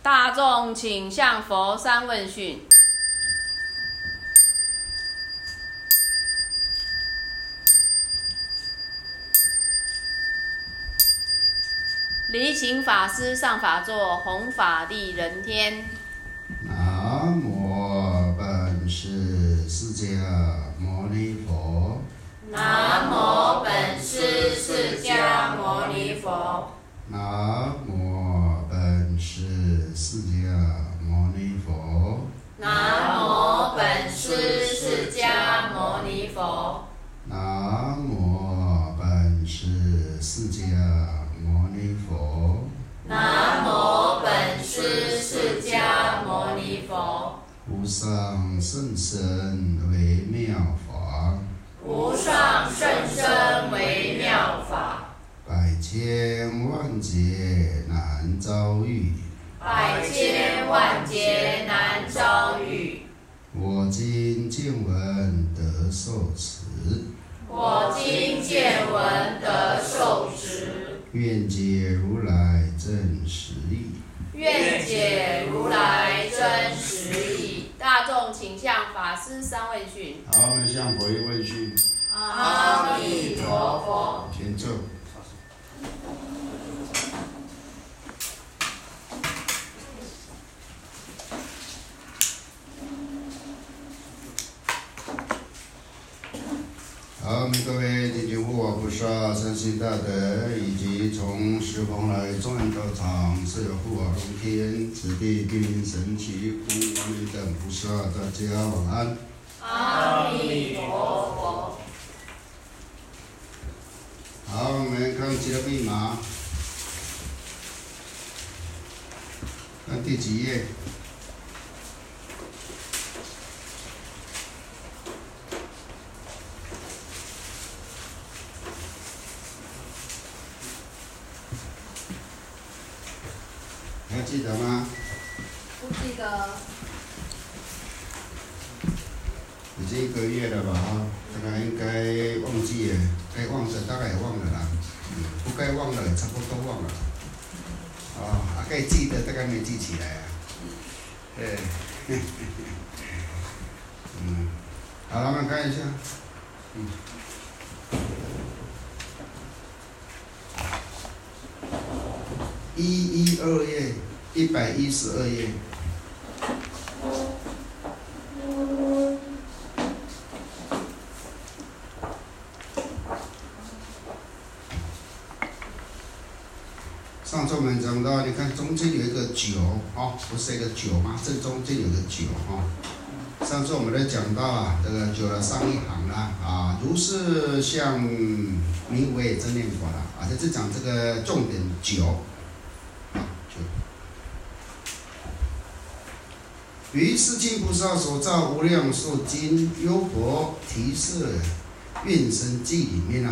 大众请向佛三问讯。离情法师上法座，弘法利人天。 南无本师释迦牟尼佛。 南无本师释迦牟尼佛。 南无本师释迦牟尼佛。 南无本师释迦牟尼佛。 南无本师释迦牟尼佛。 南无本师释迦牟尼佛。 无上甚深微妙法， 无上甚深微妙法， 百千万劫难遭遇。 百千万劫难遭遇。 我今见闻得受持， 我今见闻得受持， 愿解如来真实义。 愿解如来真实义。大众请向法师三问讯。 好，我们向佛一问讯。 阿弥陀佛。 前奏。好，我们各位地球护法菩萨、三星大德，以及从十方来众人道场所有护法龙天、此地兵临神奇、护王灵等菩萨，大家晚安。 阿弥陀佛。 好，我们看几个密码，看第几页？还记得吗？ 不记得。 已经1个月了吧？大概应该忘记了，该忘的大概也忘了啦，不该忘的也差不多忘了。该记得大概没记起来啊。对，好了，我们看一下，112页，112页。上次我们讲到，你看中间有一个九，不是一个九吗？正中间有个九，上次我们在讲到啊，这个九的上一行啦，如是向名为真念佛啦，这是讲这个重点九，九。于世亲菩萨所造无量寿经，优婆提舍愿生记里面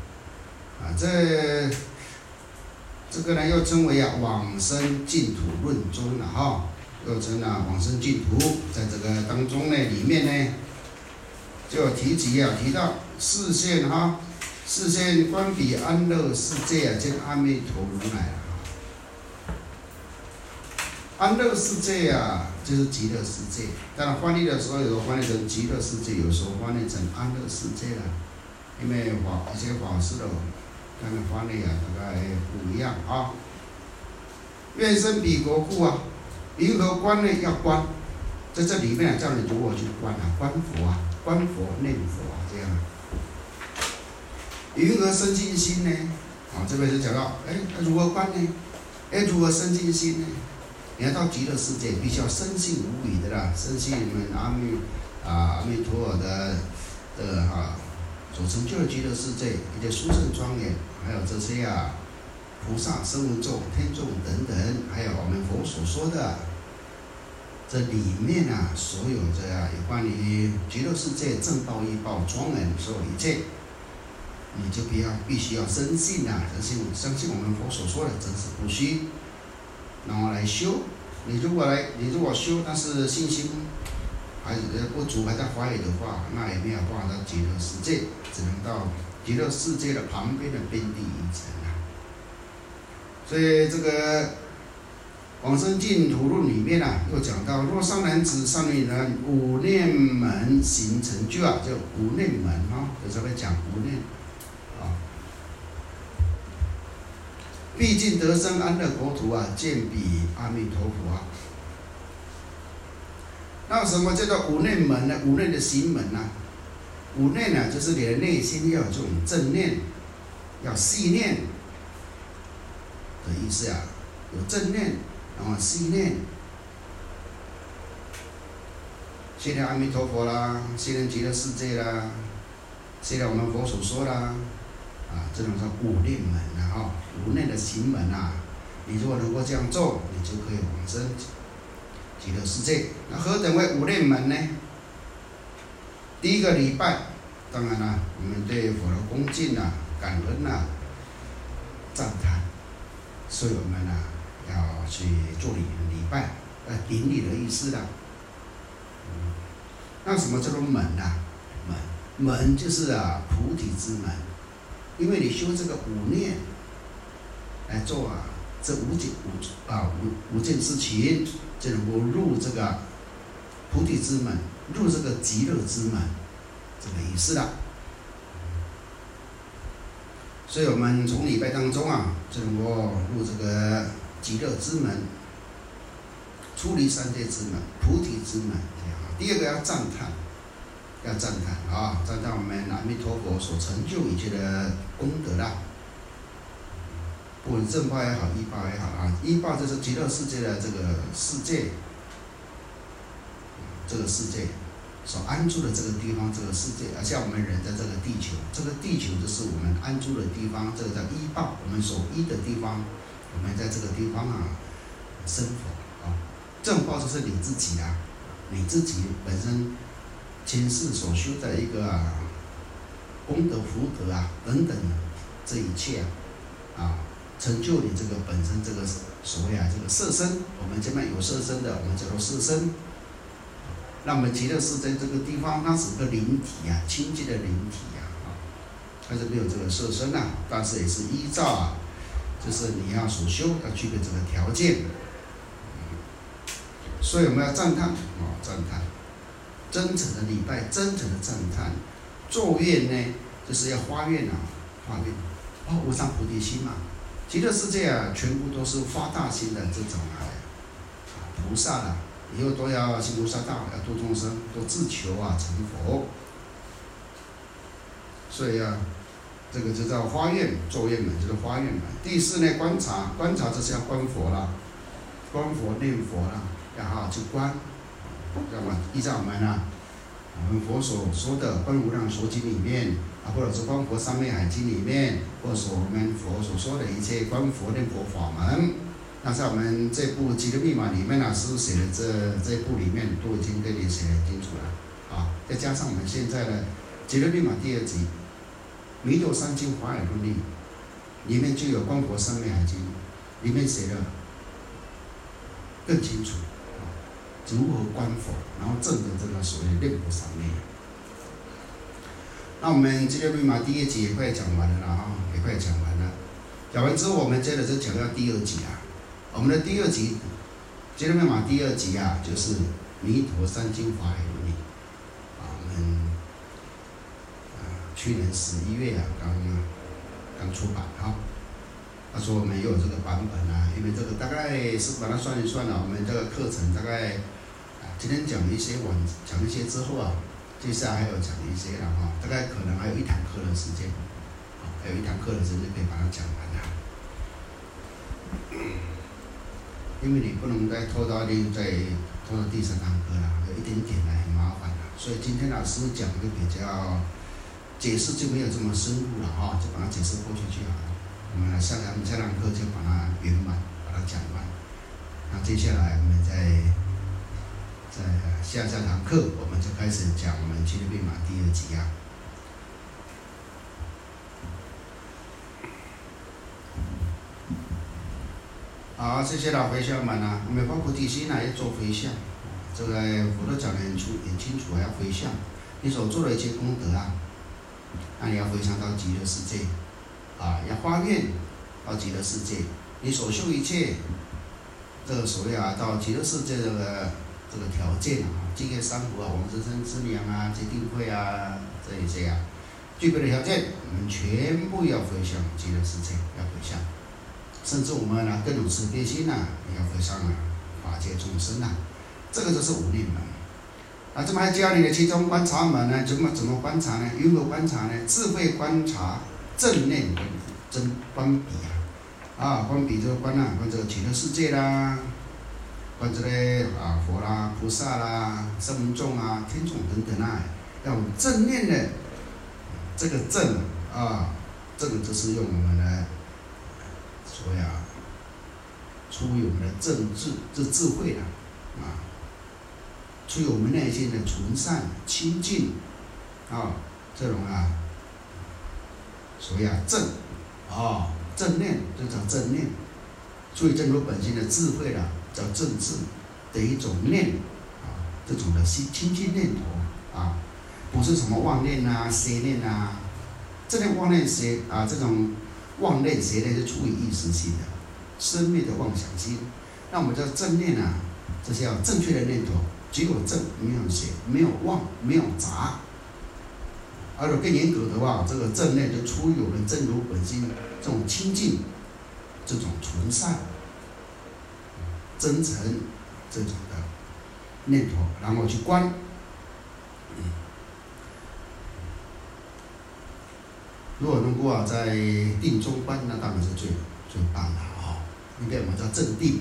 这个呢，又称为往生净土论中又称往生净土，在这个当中呢，里面呢，就提到示现观彼安乐世界见阿弥陀如来安乐世界就是极乐世界。当然翻译的时候，有时候翻译成极乐世界，有时候翻译成安乐世界了，因为一些法师的他们翻译大概不一样愿生彼国故云何观呢？要观，在这里面叫你如何去观观佛念佛这样云何生净心呢？这边就讲到，如何观呢？如何生净心呢？你要到极乐世界，必须要深信无疑的啦，深信我们阿弥陀佛的所成就的极乐世界，一些殊胜庄严，还有这些菩萨、声闻众、天众等等，还有我们佛所说的这里面所有的有关于极乐世界正道业报庄严所有一切，你就必须要深信相信我们佛所说的真实不虚，然后来修。你如果修，但是信心还不足，还在怀疑的话，那也没有办法到极乐世界，只能到极乐世界的旁边的边地一层所以这个往生净土论里面啊，又讲到若善男子、善女人，五念门行成就啊，就五念门啊，有时候会讲五念啊，毕竟得生安乐国土啊，见彼阿弥陀佛啊。那什么叫做五念门呢？五念的行门啊，五念呢，就是你的内心要有这种正念，要细念的意思啊，有正念。然后细念，细念阿弥陀佛啦，细念极乐世界啦，细念我们佛所说啦，这种叫五念门啊，五念的行门啊，你如果能够这样做，你就可以往生极乐世界。那何等为五念门呢？第一个礼拜，当然啦，我们对佛的恭敬啊、感恩啊、赞叹，所以我们要去做礼拜，顶礼的意思啦。那什么叫做门啊？门就是菩提之门，因为你修这个五念来做这五件事情，就能够入这个菩提之门，入这个极乐之门，这个意思啦。所以我们从礼拜当中就能够入这个极乐之门，出离三界之门，菩提之门。第二个要赞叹，赞叹我们阿弥陀佛所成就一切的功德啦。不管正报也好，依报也好依报就是极乐世界的这个世界，这个世界所安住的这个地方，这个世界，像我们人在这个地球，这个地球就是我们安住的地方，这个叫依报，我们所依的地方。我们在这个地方生活正报就是你自己你自己本身前世所修的一个功德福德等等这一切成就你这个本身这个所谓这个色身，我们这边有色身的，我们叫做色身。那我们极乐世界这个地方，它是个灵体清净的灵体它是没有这个色身但是也是依照就是你要所修要具备这个条件，所以我们要赞叹真诚的礼拜，真诚的赞叹。作愿呢，就是要发愿无上菩提心极乐世界全部都是发大心的这种菩萨以后都要行菩萨道，要度众生，都自求成佛。所以这个就叫发愿，作愿门就是发愿门。第四呢，观察就是要观佛啦，观佛念佛啦，要好好去观。依照我们佛所说的《观无量寿经》里面或者是《观佛三昧海经》里面，或者是我们佛所说的一切观佛念佛法门，那在我们这部《极乐密码》里面师父写的这一部里面都已经给你写得很清楚了再加上我们现在的《极乐密码》第2集。弥陀三经华严论例里面就有《观佛三昧海经》，里面写的更清楚如何观佛，然后证得这个所谓的念佛三昧。那我们极乐密码第1集也快讲完了也快讲完了。讲完之后，我们接着就讲到第2集我们的第2集，极乐密码第2集就是弥陀三经华严论例我们去年11月刚出版他说我们又有这个版本因为这个大概是把它算一算我们这个课程大概今天讲一些之后接下来还有讲一些大概可能还有1堂课的时间可以把它讲完因为你不能再拖到第3堂课有一点点很麻烦所以今天老师讲就比较解释就没有这么深入了就把它解释过去就好了。我们下堂课就把它圆满，把它讲完。那接下来我们在下堂课，我们就开始讲我们极乐密码第2集好，谢谢老回向们我们发菩提心要做回向。这个佛都讲得很清楚要回向。你所做的一切功德那你要回向到极乐世界要发愿到极乐世界，你所修一切这个所谓到极乐世界这个条件具备三福往生之年结定慧这一些具备的条件，我们全部要回向极乐世界，要回向，甚至我们更有慈悲心也要回向法界众生这个就是五念门。这么还教你的其中观察门呢？怎么观察呢？如何观察呢？智慧观察正念真观比观比这个观观这个极乐世界啦，观这个佛啦、菩萨啦、声闻众天众等等要正念的这个正这个就是用我们的所谓出于我们的正智慧出于我们内心的纯善清净这种所谓正念就叫正念，出于真如本心的智慧叫正智的一种念这种的清净念头不是什么妄念邪念这种妄念邪这种妄念邪念是出于意识心的生灭的妄想心。那我们叫正念这是要正确的念头，只有正没有邪，没有妄没有杂。而且更严格的话，这个正念就出于我们真如本心这种清净、这种纯善、真诚这种的念头，然后去观。如果能够在定中观，那当然是最棒的因为我们叫正定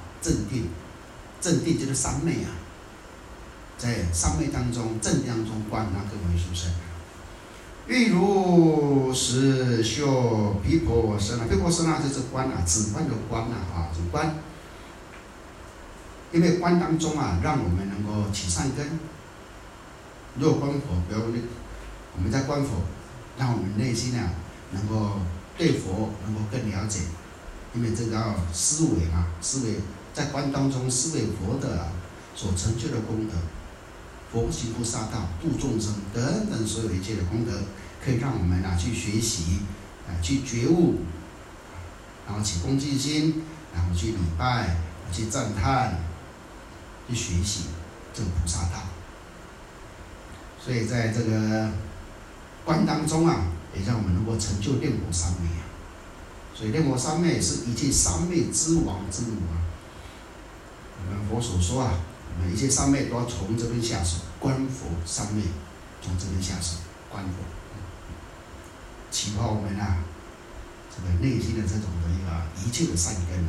正定就是三昧在三昧当中、正当中观，那更为殊胜。欲如实修毗婆舍那，毗婆舍那就是观止观的观止观。因为观当中让我们能够起善根。如果观佛，比如我们在观佛，让我们内心能够对佛能够更了解，因为这个要思维思维在观当中思维佛的所成就的功德。佛行菩萨道、度众生等等所有一切的功德，可以让我们去学习，去觉悟，然后起恭敬心，然后去礼拜，去赞叹，去学习这个菩萨道。所以在这个观当中也让我们能够成就炼佛三昧所以炼佛三昧是一切三昧之王之母我们佛所说我们一切三昧都要从这边下手，观佛三昧，从这边下手观佛，启发我们这个内心的这种的一切的善根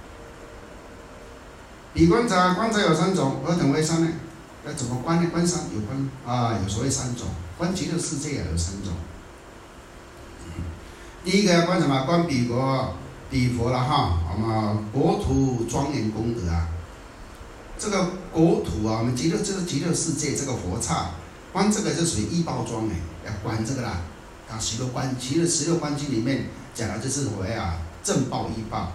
比观察有三种，何等为三呢？要怎么观呢？观三有观有所谓三种，观极乐世界有三种。第一个要观什么？观彼佛了我们国土庄严功德这个国土我们极乐世界这个佛刹，观这个就属于依报庄要观这个啦。十六观，十六观经里面讲的就是所谓正报依报，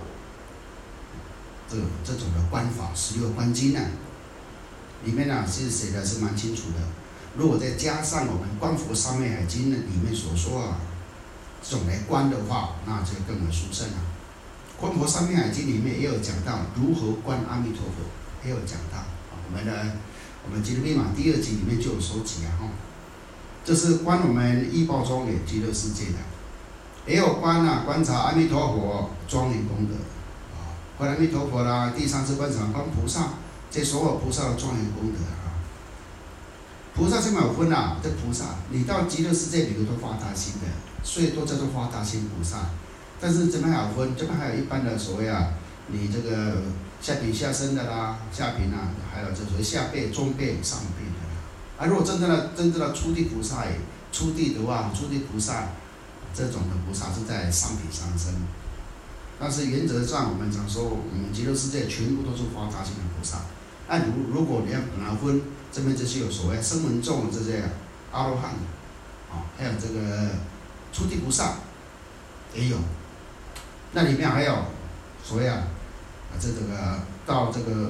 这种的观法，十六观经里面是写的是蛮清楚的。如果再加上我们观佛三昧海经里面所说这种来观的话，那就更为殊胜观佛三昧海经里面也有讲到如何观阿弥陀佛。也有讲到我们极乐密码第2集里面就有说起这是观我们依报庄严极乐世界的，也有观察阿弥陀佛庄严功德观阿弥陀佛啦。第3是观察观菩萨，这所有菩萨的庄严功德菩萨这么有分这菩萨你到极乐世界里头都发大心的，所以都叫做发大心菩萨。但是这边还有分，这边还有一般的所谓你这个下品下生的啦，下品还有就是下辈、中辈、上辈的如果真正的初地菩萨初地的话，初地菩萨这种的菩萨是在上品上生。但是原则上我们讲说，我们极乐世界全部都是发大心的菩萨。如果你要拿分，这边就是有所谓声闻众这些阿罗汉还有这个初地菩萨也有。那里面还有所谓这个到这个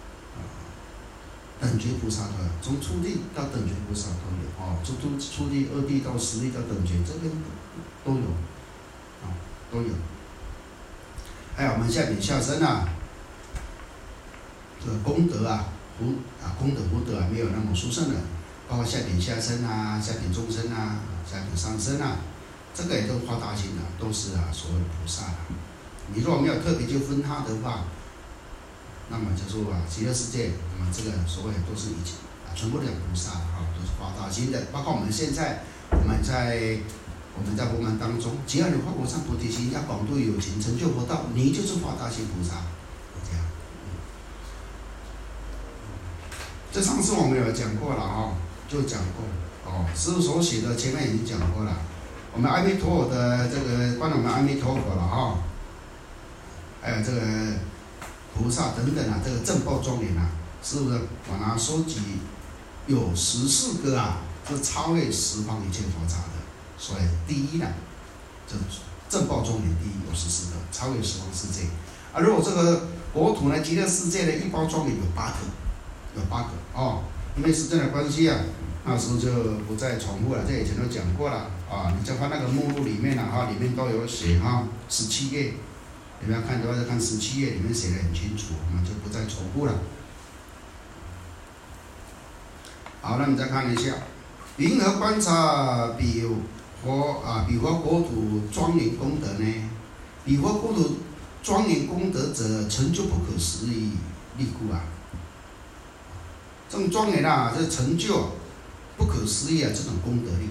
等觉菩萨的，从初地到等觉菩萨都有初地、2地到10地到等觉，这边都有都有。还有我们下品下生这个功德啊，功德福德啊，没有那么殊胜的，包括下品下生啊，下品中生啊，下品上生啊，这个也都发大心的，都是所谓的菩萨的。你如果没有特别去分他的话，那么就说极乐世界，那么这个所谓都是一起全部的菩萨都是发大心的，包括我们现在我们在佛门当中，只要你发无上菩提心，要广度有情，成就佛道，你就是发大心菩萨，这样。这上次我们有讲过了就讲过师父所写的前面已经讲过了。我们阿弥陀佛的这个关于我们阿弥陀佛了还有这个菩萨等等这个正报庄严是不是我拿收集有14个是超越十方一切佛刹的。所以第一呢，这正报庄严第一有14个，超越十方世界。如果这个国土呢，极乐世界的一报庄严有8个，因为时间的关系那时候就不再重复了，这以前都讲过了你就看那个目录里面里面都有写17页，你们要看的话就看17页，里面写得很清楚，我们就不再重复了。好，那我们再看一下，云何观察比佛国土庄严功德呢？比佛国土庄严功德者，成就不可思议力故这种庄严这成就不可思议这种功德力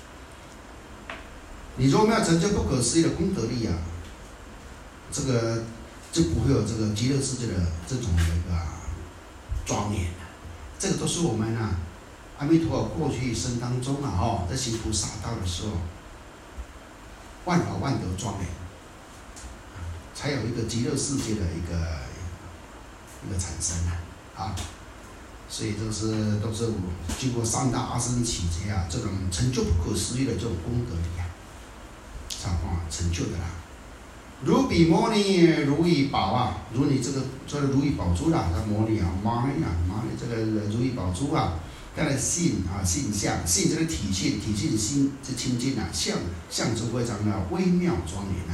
你如果没有成就不可思议的功德力这个就不会有这个极乐世界的这种一个庄严这个都是我们阿弥陀佛过去一生当中在行菩萨道的时候，万法万德庄严，才有一个极乐世界的一个产生所以都是经过3大阿僧祇劫这种成就不可思议的这种功德力成就的如彼摩尼如意宝如你这个如意宝珠摩尼摩尼这个如意宝珠它的性性相，性这个体性心之清净相就非常的微妙庄严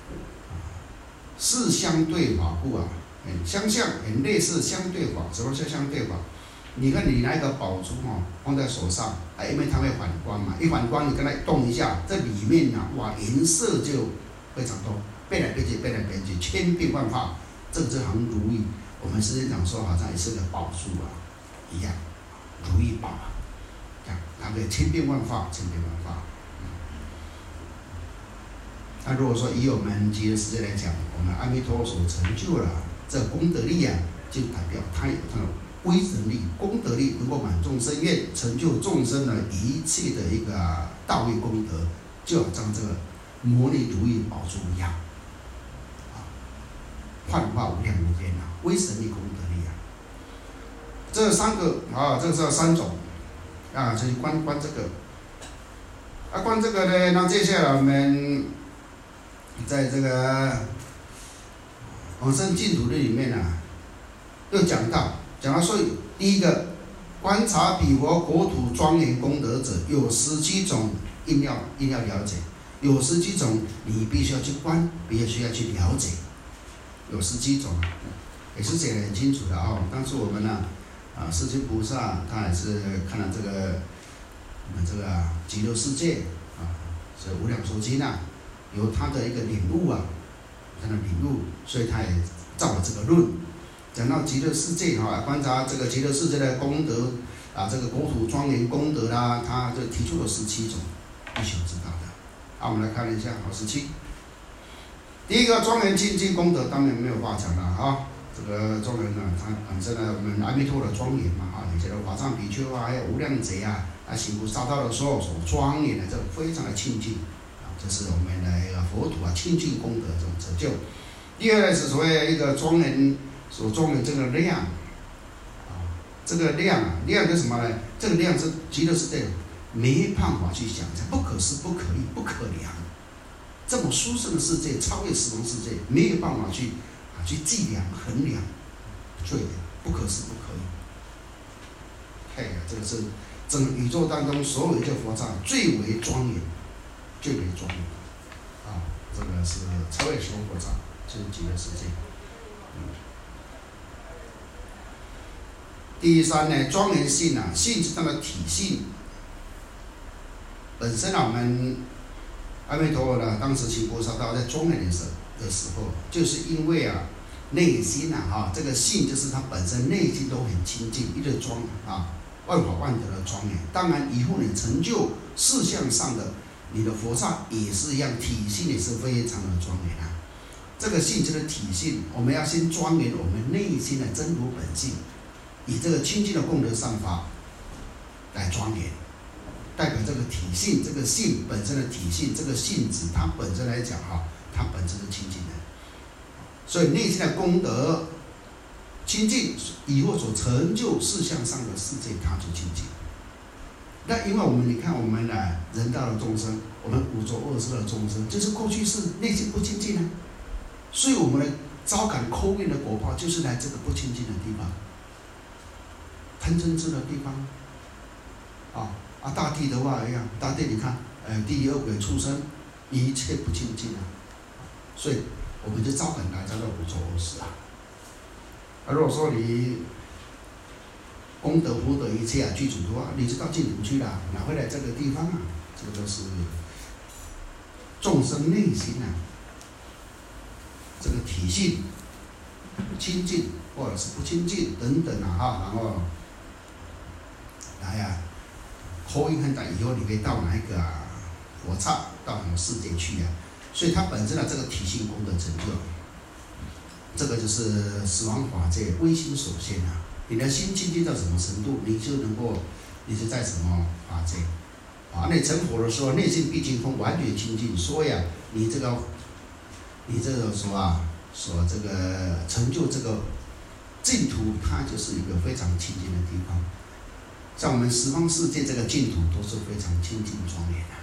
是相对法故很相像，很类似相对法。什么叫相对法？你看你拿一个宝珠放在手上因为它会反光嘛，一反光你跟它动一下，这里面颜色就非常多，变来变去，千变万化。这行如意，我们实际上说好像也是个宝珠一样。如意宝它可以千变万化。那如果说以我们极乐世界来讲，我们阿弥陀佛所成就了这功德力就代表它有它的威神力、功德力，能够满众生愿，成就众生的一切的一个道业功德，就好像这个摩尼如意宝珠一样幻化无量无边威神力、功德力这3个这是3种所以观这个观这个呢，那接下来我们在这个往生净土里面又讲到说第一个观察彼佛国土庄严功德者，有17种硬要了解，有17种你必须要去观，必须要去了解，有17种也是写得很清楚的当时我们世尊菩萨他也是看了这个我们这个极乐世界是无量寿经有他的一个领悟他的领悟，所以他也造了这个论，讲到极乐世界观察这个极乐世界的功德这个国土庄严功德他就提出了17种必须知道的。我们来看一下17。第一个庄严清净功德，当然没有话讲了这个庄严它本身我们阿弥陀的庄严嘛以前的法藏比丘还有无量贼行菩萨道的时候所庄严的，这非常的清净这是我们的一个佛土清净功德这种成就。第二是所谓一个庄严所庄严这个量这个量是什么呢？这个量是极乐世界没办法去想象，不可思不可议不可量，这么殊胜的世界，超越十方世界，没有办法去计量衡量，所以不可思不可议。这个是整个宇宙当中所有一切佛刹最为庄严这个是超越十方佛刹，就是极乐世界。 第三呢，庄严性啊，性是它的体性。本身啊，我们阿弥陀佛呢，当时请菩萨道在庄严的时候，就是因为啊，内心啊，这个性就是它本身内心都很清净，一个庄啊，万法万德的庄严。当然，以后你成就事相上的，你的佛刹也是一样，体性也是非常的庄严啊。这个性就是体性，我们要先庄严我们内心的真如本性，以这个清净的功德善法来庄严，代表这个体性，这个性本身的体性，这个性质它本身来讲哈，它本身是清净的，所以内心的功德清净，以后所成就事相上的世界，它就清净。那因为我们你看我们人道的众生，我们五浊恶世的众生，就是过去是内心不清净啊。所以我们的招感扣印的果报，就是来这个不清净的地方，贪嗔痴的地方，大地的话一样，大地你看，地狱恶鬼畜生，一切不清净啊，所以我们就招感来叫做五浊恶世啊。如果说你功德福德一切具足的话，你就到净土去了，哪会来这个地方啊？这个都是众生内心啊。这个体性清净或者是不清净等等然后来扣印很大，以后你可以到哪一个佛刹，到什么世界去所以它本身的这个体性功德成就，这个就是死亡法界微心所现你的心清净到什么程度，你就在什么法界那你成佛的时候，内心毕竟空，完全清净，所以你这个所这个成就这个净土，它就是一个非常清净的地方。像我们十方世界这个净土都是非常清净庄严的。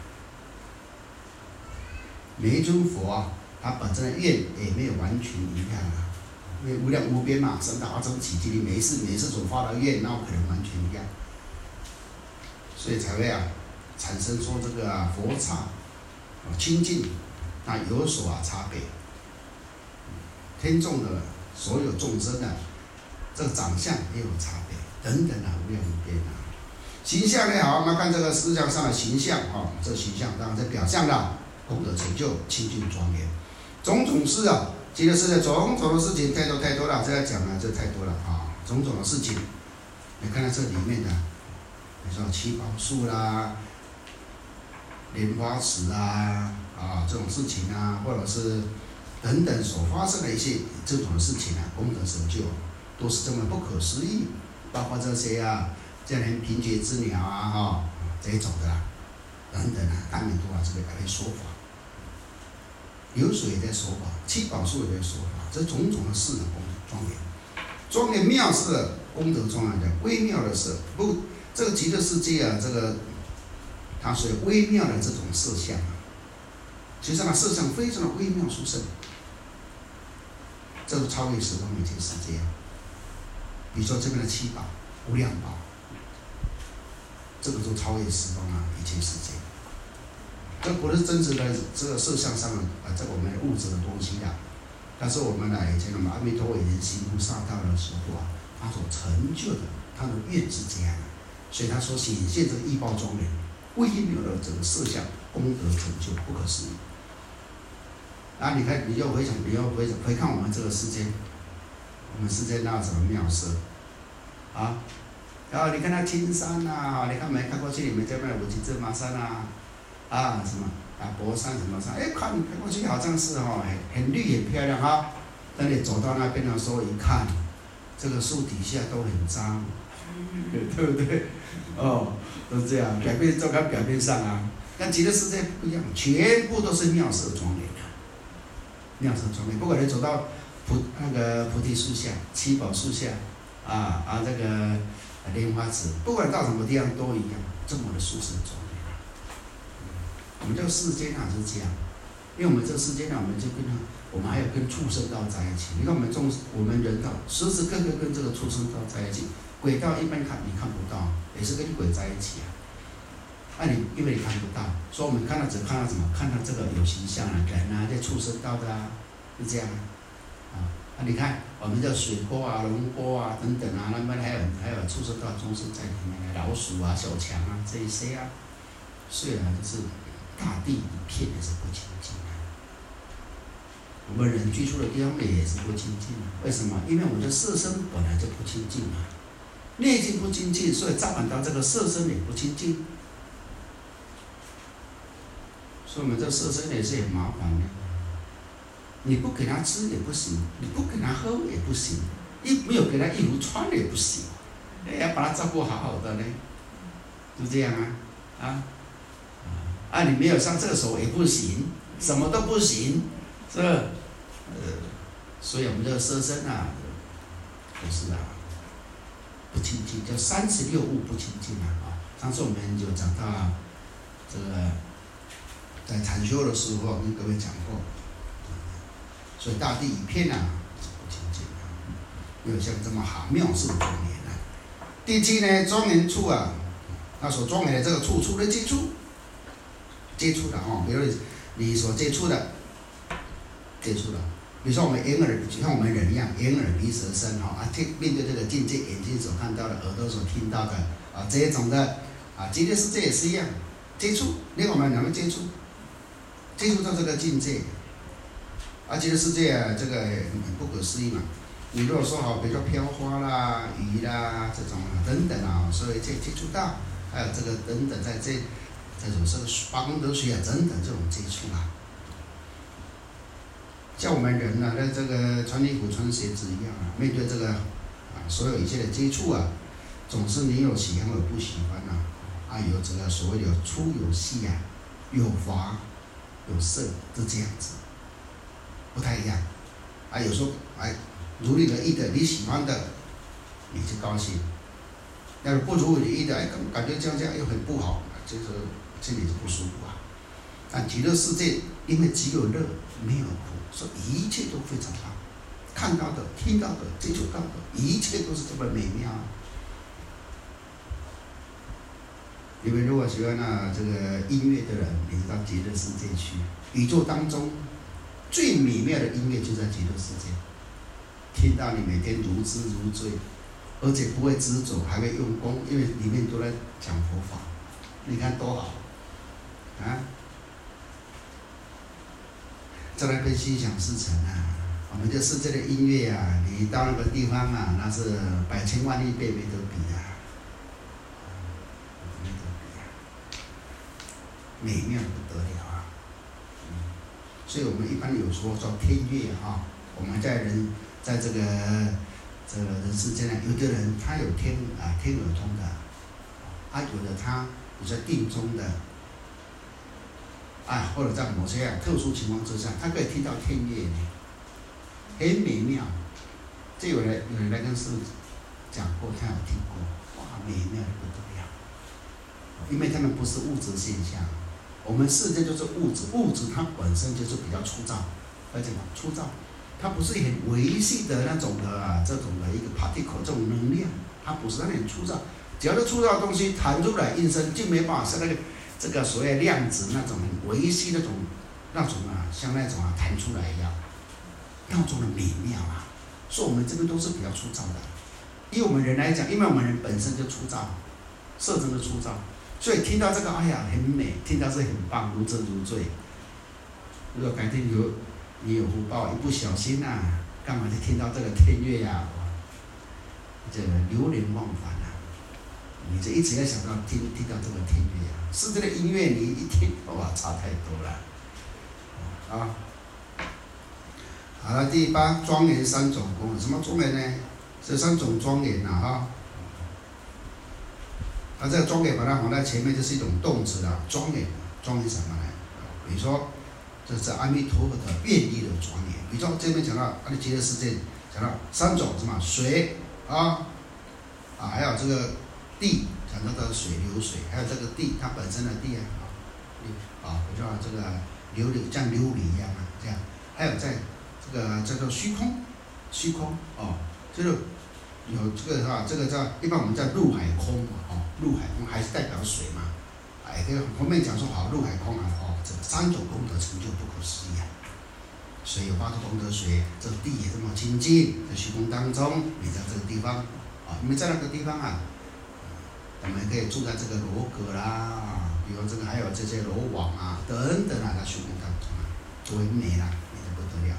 每一尊佛他本身的愿也没有完全一样因为无量无边嘛，三大阿僧祇基地，每一次所发的愿，那可能完全一样，所以才会产生说这个佛刹清净。那有所差别，天众的所有众生这个长相也有差别，等等无量无边形象也好，我们看这个思想上的形象这形象当然在表象的功德成就清净庄严，种种事极乐世界种种的事情太多了，这要讲这太多了种种的事情，你看到这里面的，你说七宝树啦、莲花池这种事情或者是等等所发生的一些这种事情功德成就都是这么不可思议，包括这些这样贫瘠之鸟这一种的等等他们都这个来说法，流水也在说法，七宝树也在说法，这种种的事的庄严妙事的功德庄严的微妙的事，这个极乐世界这个它属于微妙的这种色相其实色相非常的微妙殊胜，这都超越十方一切世界比如说这边的七宝无量宝，这个都超越十方一切世界，这不是真实的这个色相上这个我们物质的东西但是我们以前我们阿弥陀佛以前行菩萨道的时候他所成就的他的愿是这样所以他所显现这个异报庄严微妙的这个色相功德成就不可思议。你看，你又回看我们这个世界，我们世界那有什么妙色然后你看那青山你看没看过去？你们这边有几只马山什么博山什么山？看过去好像是很绿很漂亮等你走到那边的时候一看，这个树底下都很脏，对不对？都这样，表面照看表面上跟极乐世界不一样，全部都是妙色庄严妙色庄严。不管你走到菩提树下、七宝树下这个莲花池，不管到什么地方都一样，这么的殊胜庄严。我们这个世间是这样，因为我们这个世间我们还有跟畜生道在一起。你看我们人道时时刻刻跟这个畜生道在一起，鬼道一般你看不到，也是跟鬼在一起因为你看不到，所以我们只看到什么？看到这个有形象人在畜生道的是这样你看我们叫水波龙波等等那边还有的畜生道中是在里面的老鼠啊、小强啊这一些啊，虽然就是大地一片也是不清净啊。我们人居住的地方也是不清净啊。为什么？因为我们的色身本来就不清净嘛，内境不清净，所以造感到这个色身也不清净。所以我们这色身也是很麻烦的。你不给他吃也不行，你不给他喝也不行，没有给他衣服穿也不行，要把他照顾好好的呢，就这样啊，你没有上厕所也不行，什么都不行，是吧？所以我们这个色身啊，就是不清净，叫36物不清净啊。上次我们就讲到这个，在禅修的时候跟各位讲过。所以大地一片是不清净的，没有像这么好妙事庄严啊。第7呢，庄严处啊，那所庄严的这个处，除了接触的比如你所接触的，比如说我们眼耳，就像我们人一样，眼耳鼻舌身面对这个境界，眼睛所看到的，耳朵所听到的这一种的极乐世界也是一样，接触，我们能够接触到这个境界。极乐世界这个很不可思议嘛。你如果说比如说飘花啦、鱼啦这种等等所以接触到，还有这个等等，在这种这个八功德水等等这种接触像我们人在这个穿衣服穿鞋子一样面对这个所有一切的接触总是你有喜欢有不喜欢有这个所谓的有粗有细有滑有色，是这样子。不太一样有时候如你的意的，你喜欢的，你就高兴；要是不如你意的，感觉这样又很不好，就是心里就不舒服但极乐世界，因为只有乐，没有苦，所以一切都非常好，看到的、听到的、接触到的，一切都是这么美妙。你们如果喜欢这个音乐的人，你就到极乐世界去，宇宙当中。最美妙的音乐就在极乐世界，听到你每天如痴如醉，而且不会执着，还会用功，因为里面都在讲佛法，你看多好再来跟心想事成我们这世界的音乐你到那个地方那是百千万亿倍没得比美妙不得了所以我们一般有说叫天乐我们在这个人世间有的人他有天耳通的有的他有在定中的或者在某些特殊情况之下，他可以听到天乐很美妙。这有人来跟师父讲过，他有听过，美妙的不得了。因为他们不是物质现象。我们世界就是物质，物质它本身就是比较粗糙，而且粗糙，它不是很微细的那种的这种的一个 particle 这种能量，它不是它很粗糙。只要是粗糙的东西弹出来应声，就没办法像这个所谓量子那种很微细那种像那种弹出来一样，那种的美妙所以我们这边都是比较粗糙的。以我们人来讲，因为我们人本身就粗糙，色身就粗糙。所以听到这个，很美，听到是很棒，如痴如醉。如果改天你有福报，一不小心干嘛就听到这个天乐这个流连忘返你就一直要想到听到这个天乐世界的音乐你一听，差太多了好了，第8，庄严3种功。什么庄严呢？这3种庄严这个庄严把它放在前面，就是一种动词庄严什么呢？比如说，这是阿弥陀佛的愿力的庄严。比如说这边讲到极乐世界，讲到3种什么水还有这个地，讲到的水流水，还有这个地它本身的地比如说这个像琉璃一样这样，还有在这个叫做虚空就是有这个叫一般我们叫陆海空陆海空还是代表水嘛，跟后面讲说陆海空这3种功德成就不可思议水有8种功德水，这地也这么清净，在虚空当中，你在这个地方啊，你们在那个地方啊，我们可以住在这个楼阁啦，比如这个还有这些楼网啊等等啊，来修炼当中啊，就会美啦，美得不得了。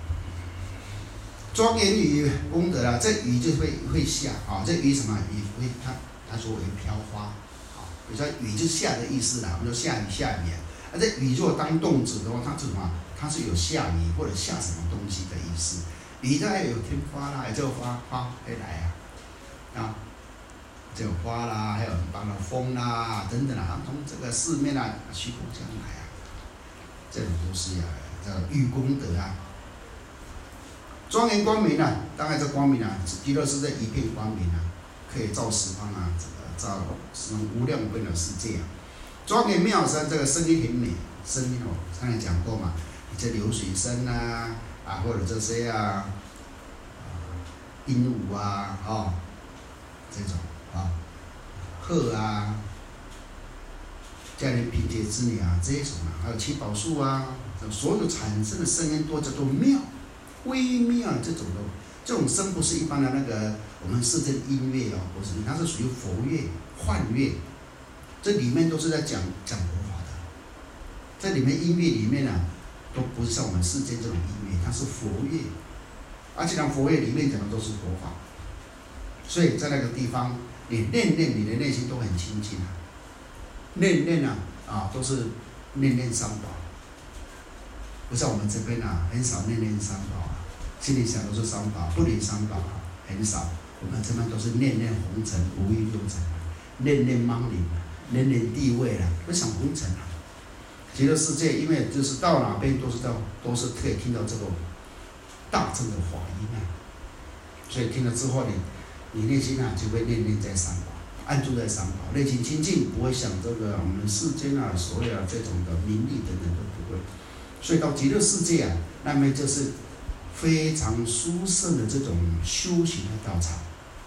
庄严雨功德啦，这雨就会下啊，这雨什么雨会它说为飘花啊，比如说雨就是下的意思啦，我们说下雨下雨啊，这雨如果当动词的话，它是什么？它是有下雨或者下什么东西的意思。雨它也有天花啦，这个花会来啊，这个花啦，还有很棒的风啦等等啊，从这个四面啊虚空将来啊，这种都是呀，叫遇功德啊。庄严光明啊，当然这光明啊，极乐世界一片光明啊，可以照十方啊，照十方无量无边的世界啊。庄严妙声，这个声音很美，声音哦，刚才讲过嘛，这流水声啊，或者这些啊，鹦鹉啊，这种啊，鹤啊，家人平节之女啊，这种啊，还有七宝树啊，所有产生的声音都叫做妙。微妙这种的，这种声不是一般的那个我们世间音乐哦，不是，它是属于佛乐、幻乐，这里面都是在讲佛法的。在里面音乐里面啊，都不是像我们世间这种音乐，它是佛乐，而且讲佛乐里面讲的都是佛法，所以在那个地方，你念你的内心都很清净啊，念都是念三宝。不像我们这边啊，很少念三宝啊，心里想都是三宝，不离三宝啊，很少。我们这边都是念红尘、五欲六尘啊，念芒林啊，念地位啊，不想红尘啊。极乐世界，因为就是到哪边都是可以听到这个大乘的法音啊，所以听了之后你内心啊就会念在三宝，安住在三宝，内心清净，不会想这个我们世间啊所有这种的名利等等都不会。所以到极乐世界啊，那么就是非常殊胜的这种修行的道场，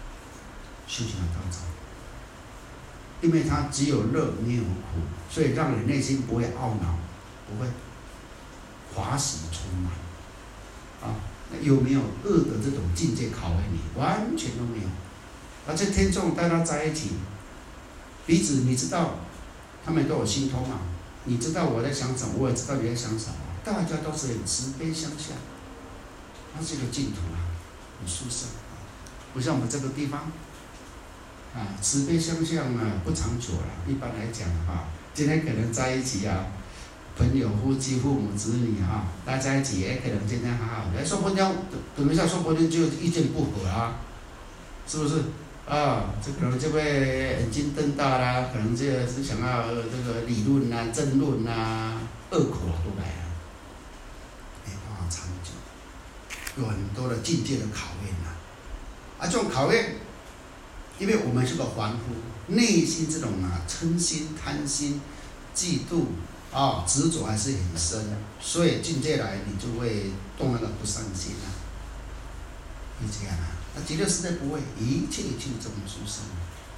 因为它只有乐没有苦，所以让你内心不会懊恼，不会华喜充满啊。那有没有恶的这种境界考验你？完全都没有。而且天众大家在一起，彼此你知道，他们都有心通啊。你知道我在想什么，我也知道你在想什么。大家都是很慈悲相向，它是一个净土啊，很殊胜啊，不像我们这个地方啊，慈悲相向啊不长久了。一般来讲啊，今天可能在一起啊，朋友、夫妻、父母、子女啊，大家在一起也可能今天好好的，说不定等一下说不定就意见不合啊，是不是？啊，这可能就会眼睛瞪大啦，可能是想要这个理论啊、争论啊、恶口啊都来了。长久，有很多的境界的考验这种考验，因为我们是个凡夫，内心这种嗔心、贪心、嫉妒执着还是很深，所以境界来你就会动那个不善心就这样那极乐世界不会，一切这么殊胜。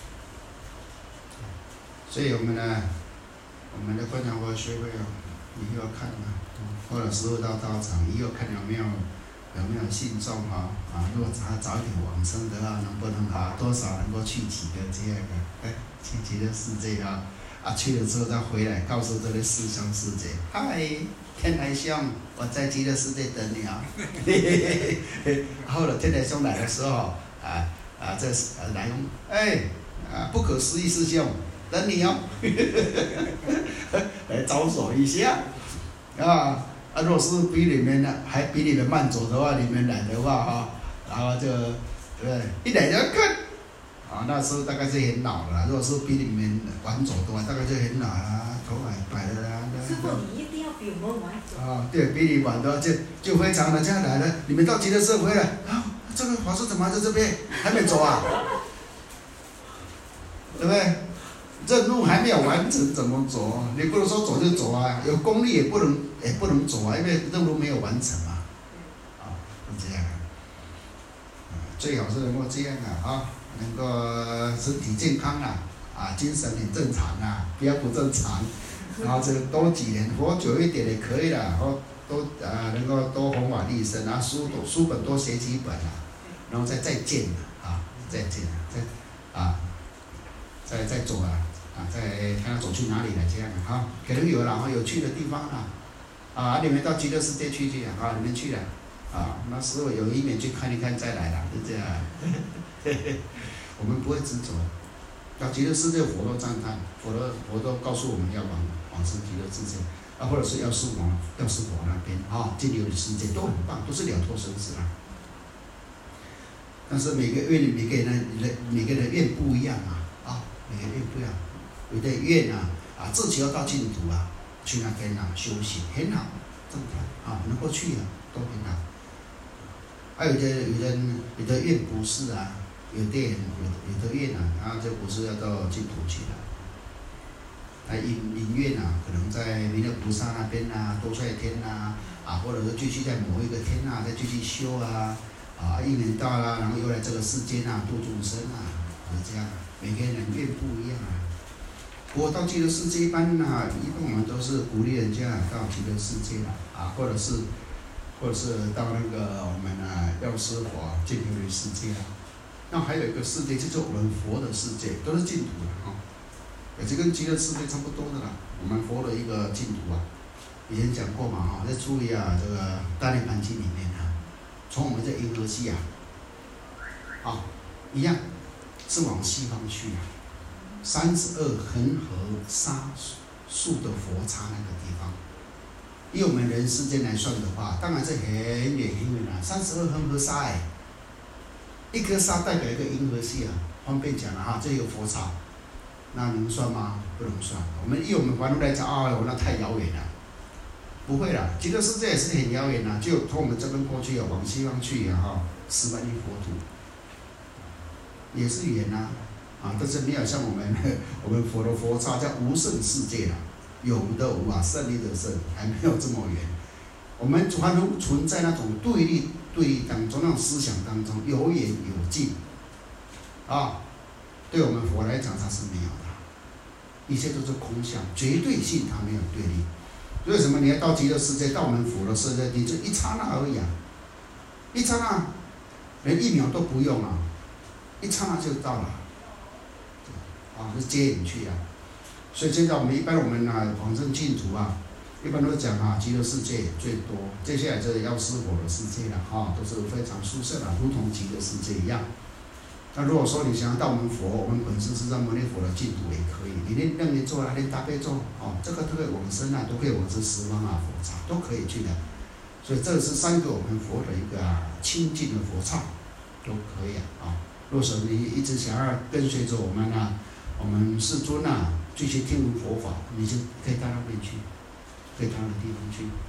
所以我们的观想佛学会以后看或者师父到道场，以后看有没有信众如果他早一点往生的话，能不能多少能够去几个这样的，去极乐世界去了之后再回来告诉这个师兄师姐，嗨，天台兄，我在极乐世界等你啊。后来天台兄来的时候这来不可思议师兄，等你哦，来招手一下。如果是比你们比你们慢走的话，你们来的话然后就对不对？一来就看那时候大概是很老了。如果是比你们晚走的话，大概就很老了，头发白了啦。 师父，你一定要比我们晚走。 对，比你晚的就非常的这样来了。你们到极乐世界回来这个法师怎么在这边还没走对不对？任务还没有完成，怎么走？你不能说走就走有功力也不能走因为任务没有完成嘛。是这样最好是能够这样能够身体健康精神很正常不要不正常。然后这多几年，活久一点也可以了，然后能够多弘法利生书本多写几本然后再见再见了，再走啊，再看他走去哪里了这样哈，可能有了有去的地方了，你们到极乐世界去你们去了，那时候有一年去看一看再来了，就这样，我们不会执着，到极乐世界佛都赞叹，佛都告诉我们要往生极乐世界，或者是药师佛那边净流的世界都很棒，都是了脱生死啦。但是每个人愿不一样每个人愿不一样，有的愿自己要到净土去那边修行很好，正常能够去都很好。有的愿不是有的愿就不是要到净土去了。因愿可能在弥勒菩萨那边多帅天或者是继续在某一个天再继续修因缘到了，然后又来这个世间度众生是这样，每个人愿不一样不过到极乐世界一般我们都是鼓励人家到极乐世界或者是到那个我们药师佛净土的世界那还有一个世界就是我们佛的世界，都是净土也是跟极乐世界差不多的啦。我们佛的一个净土以前讲过嘛在注意这个大涅盘经里面从我们这银河系一样是往西方去32恒河沙数的佛刹那个地方。以我们人世间来算的话，当然是很远很远32恒河沙一颗沙代表一个银河系方便讲了这有佛刹，那能算吗？不能算。以我们凡夫来讲那太遥远了。不会啦，极乐世界也是很遥远就从我们这边过去往西方去10万亿佛土，也是远但是没有像我们佛的佛刹叫无胜世界有的无胜利的胜，还没有这么远。我们凡夫存在那种对立当中，那种思想当中有远有近对我们佛来讲它是没有的，一切都是空相，绝对性它没有对立。为什么你要到极乐世界，到我们佛的世界，你就一刹那而已一刹那，连1秒都不用一刹那就到了就接引去所以现在我们往生净土一般都讲极乐世界最多，接下来就是药师佛的世界了都是非常殊胜如同极乐世界一样。那如果说你想要到我们本身是在牟尼佛的净土也可以，你念念咒念大悲咒这个都可以往生都可以往生十方佛刹，都可以去的。所以这是3个我们佛的一个清净的佛刹，都可以如果说你一直想要跟随着我们世尊继续听闻佛法，你就可以到那边去，可以到那个地方去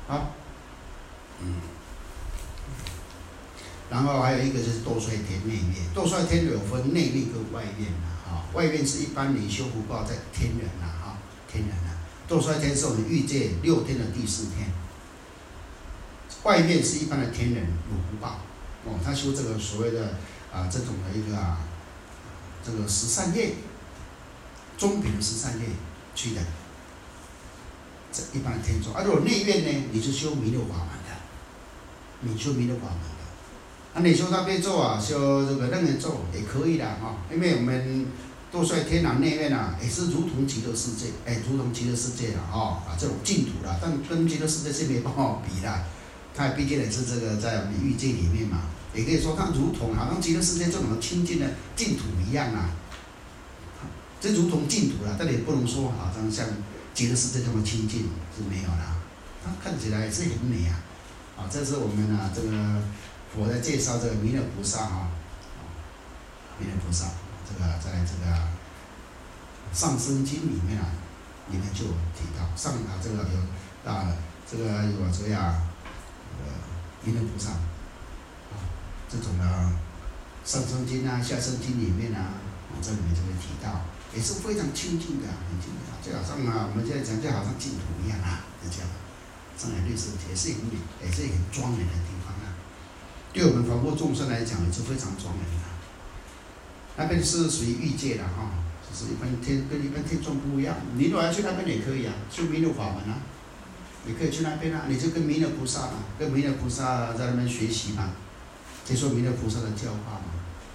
然后还有一个就是多衰天内面，多衰天有分内面跟外面外面是一般你修福报在天人天人多衰天是我们欲界6天的第4天，外面是一般的天人有福报他修这个所谓的这种的一个这个13业，中品的13业去的，这一般的天众如果内院呢，你就修弥勒法门的，你修弥勒法门的。你修大悲咒修这个楞严咒也可以的因为我们多衰天内院也是如同极乐世界，如同极乐世界这种净土但跟极乐世界是没办法比的，它毕竟也是这个在我们欲界里面嘛，也可以说它如同好像极乐世界这种清净的净土一样这如同净土但也不能说好像极乐世界这么清净是没有的，它看起来也是很美这是我们这个佛在介绍这个弥勒菩萨弥勒菩萨这个在这个上生经里面就有提到这个有这个有这样弥勒菩萨这种的上生经下生经里面这里面就会提到，也是非常清净的，很清净就好像我们现在讲就好像净土一样就这样。上海绿色也是很美，也是很庄严的地方对我们凡夫众生来讲也是非常庄严的。那边是属于欲界的就是跟一般天众不一样。你如果要去那边也可以去弥勒法门你可以去那边你就跟弥勒菩萨在那边学习接受弥勒菩萨的教化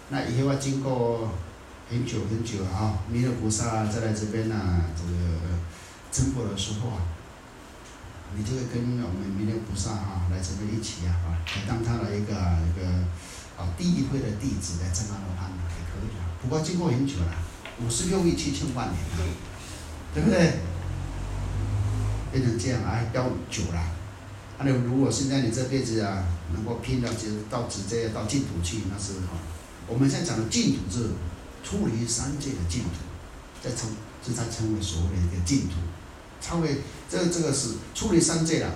那以后要经过很久很久啊，弥勒菩萨再来这边啊，这个成佛的时候啊，你就会跟我们弥勒菩萨啊来这边一起啊，来当他的一个第一会的弟子来证阿罗汉也可以了。不过经过很久了，56亿7千万年了，对不对？变成这样啊，要久了。那如果现在你这辈子啊能够拼到直接到净土去，那是我们现在讲的净土是出离三界的净土，这才称为所谓的一个净土。超越这个是出离三界了，